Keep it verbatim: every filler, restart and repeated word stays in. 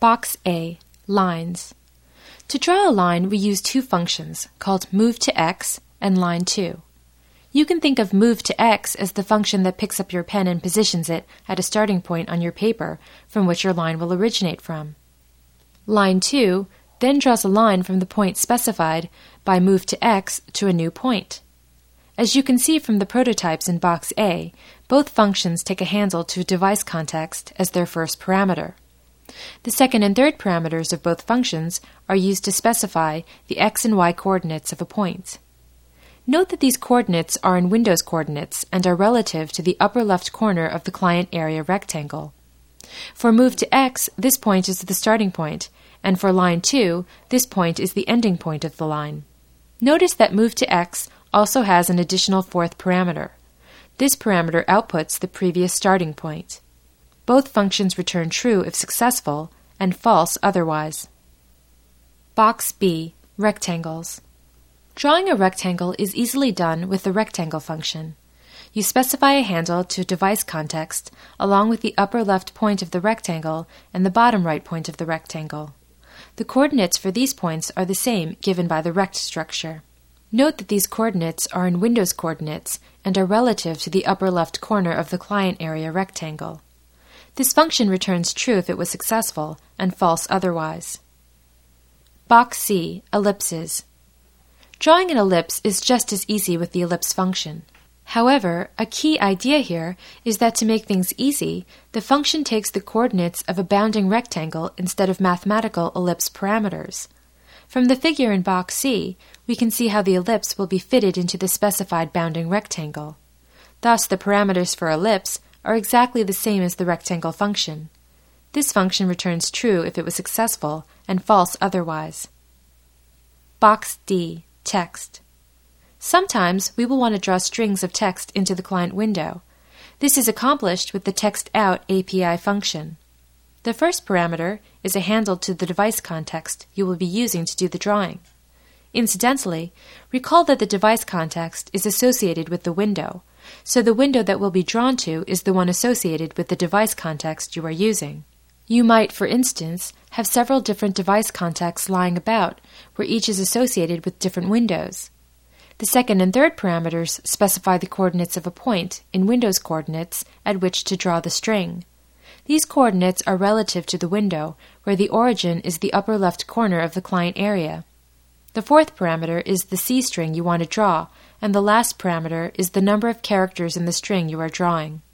Box A, Lines. To draw a line, we use two functions called move to x and line to. You can think of move to x as the function that picks up your pen and positions it at a starting point on your paper from which your line will originate from. Line to then draws a line from the point specified by move to x to a new point. As you can see from the prototypes in Box A, both functions take a handle to device context as their first parameter. The second and third parameters of both functions are used to specify the x and y coordinates of a point. Note that these coordinates are in Windows coordinates and are relative to the upper left corner of the client area rectangle. For move to x, this point is the starting point, and for line to, this point is the ending point of the line. Notice that move to x also has an additional fourth parameter. This parameter outputs the previous starting point. Both functions return true if successful and false otherwise. Box B, Rectangles. Drawing a rectangle is easily done with the rectangle function. You specify a handle to device context along with the upper left point of the rectangle and the bottom right point of the rectangle. The coordinates for these points are the same given by the rect structure. Note that these coordinates are in Windows coordinates and are relative to the upper left corner of the client area rectangle. This function returns true if it was successful and false otherwise. Box C, Ellipses. Drawing an ellipse is just as easy with the ellipse function. However, a key idea here is that to make things easy, the function takes the coordinates of a bounding rectangle instead of mathematical ellipse parameters. From the figure in Box C, we can see how the ellipse will be fitted into the specified bounding rectangle. Thus, the parameters for ellipse are exactly the same as the rectangle function. This function returns true if it was successful and false otherwise. Box D, Text. Sometimes we will want to draw strings of text into the client window. This is accomplished with the TextOut A P I function. The first parameter is a handle to the device context you will be using to do the drawing. Incidentally, recall that the device context is associated with the window, so the window that will be drawn to is the one associated with the device context you are using. You might, for instance, have several different device contexts lying about, where each is associated with different windows. The second and third parameters specify the coordinates of a point in Windows coordinates at which to draw the string. These coordinates are relative to the window, where the origin is the upper left corner of the client area. The fourth parameter is the C string you want to draw, and the last parameter is the number of characters in the string you are drawing.